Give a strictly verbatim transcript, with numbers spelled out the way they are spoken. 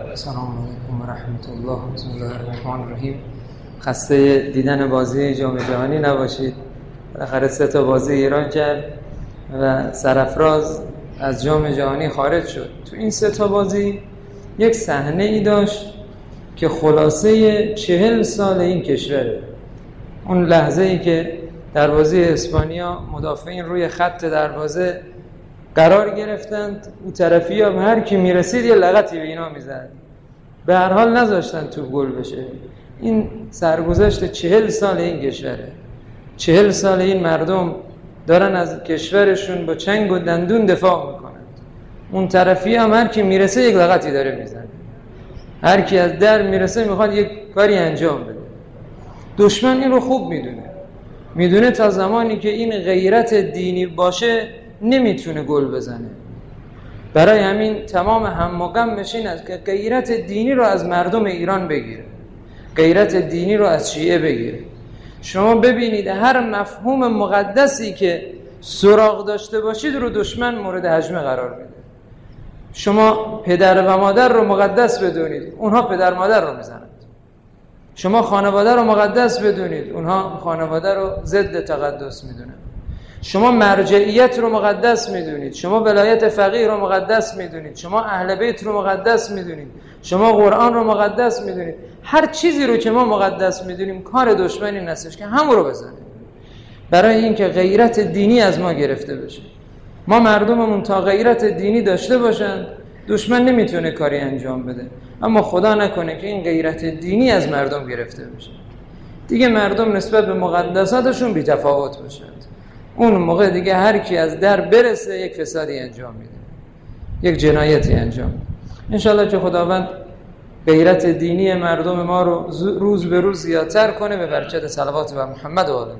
سلام علیکم و رحمت الله. بسم الله الرحمن الرحیم. خسته دیدن بازی جام جهانی نباشید. بالاخره سه تا بازی ایران کرد و سرافراز از جام جهانی خارج شد. تو این سه تا بازی یک صحنه ای داشت که خلاصه چهل سال این کشوره. اون لحظه ای که در بازی اسپانیا مدافعین روی خط دروازه قرار گرفتند، اون طرفی ها هر کی میرسید یه لغتی به اینا میزد، به هر حال نذاشتن توپ گل بشه. این سرگذشت چهل سال این کشوره. چهل سال این مردم دارن از کشورشون با چنگ و دندون دفاع میکنند. اون طرفی هم هر کی میرسه یک لغتی داره میزنه، هر کی از در میرسه میخواد یک کاری انجام بده. دشمن این رو خوب میدونه، میدونه تا زمانی که این غیرت دینی باشه نمیتونه گل بزنه. برای همین تمام هم و غمش این است که غیرت دینی رو از مردم ایران بگیره، غیرت دینی رو از شیعه بگیره. شما ببینید هر مفهوم مقدسی که سراغ داشته باشید رو دشمن مورد هجمه قرار میده. شما پدر و مادر رو مقدس بدونید، اونها پدر مادر رو میزنند. شما خانواده رو مقدس بدونید، اونها خانواده رو ضد تقدس میدونن. شما مرجعیت رو مقدس میدونید، شما ولایت فقیه رو مقدس میدونید، شما اهل بیت رو مقدس میدونید، شما قرآن رو مقدس میدونید. هر چیزی رو که ما مقدس میدونیم کار دشمن این هستش که همون رو بزنه، برای اینکه غیرت دینی از ما گرفته بشه. ما مردممون تا غیرت دینی داشته باشن دشمن نمیتونه کاری انجام بده، اما خدا نکنه که این غیرت دینی از مردم گرفته بشه، دیگه مردم نسبت به مقدساتشون بی تفاوت باشند. اون موقع دیگه هر کی از در برسه یک فسادی انجام میده، یک جنایتی انجام میده. انشالله که خداوند غیرت دینی مردم ما رو روز به روز زیادتر کنه به برکت صلوات بر محمد و آله.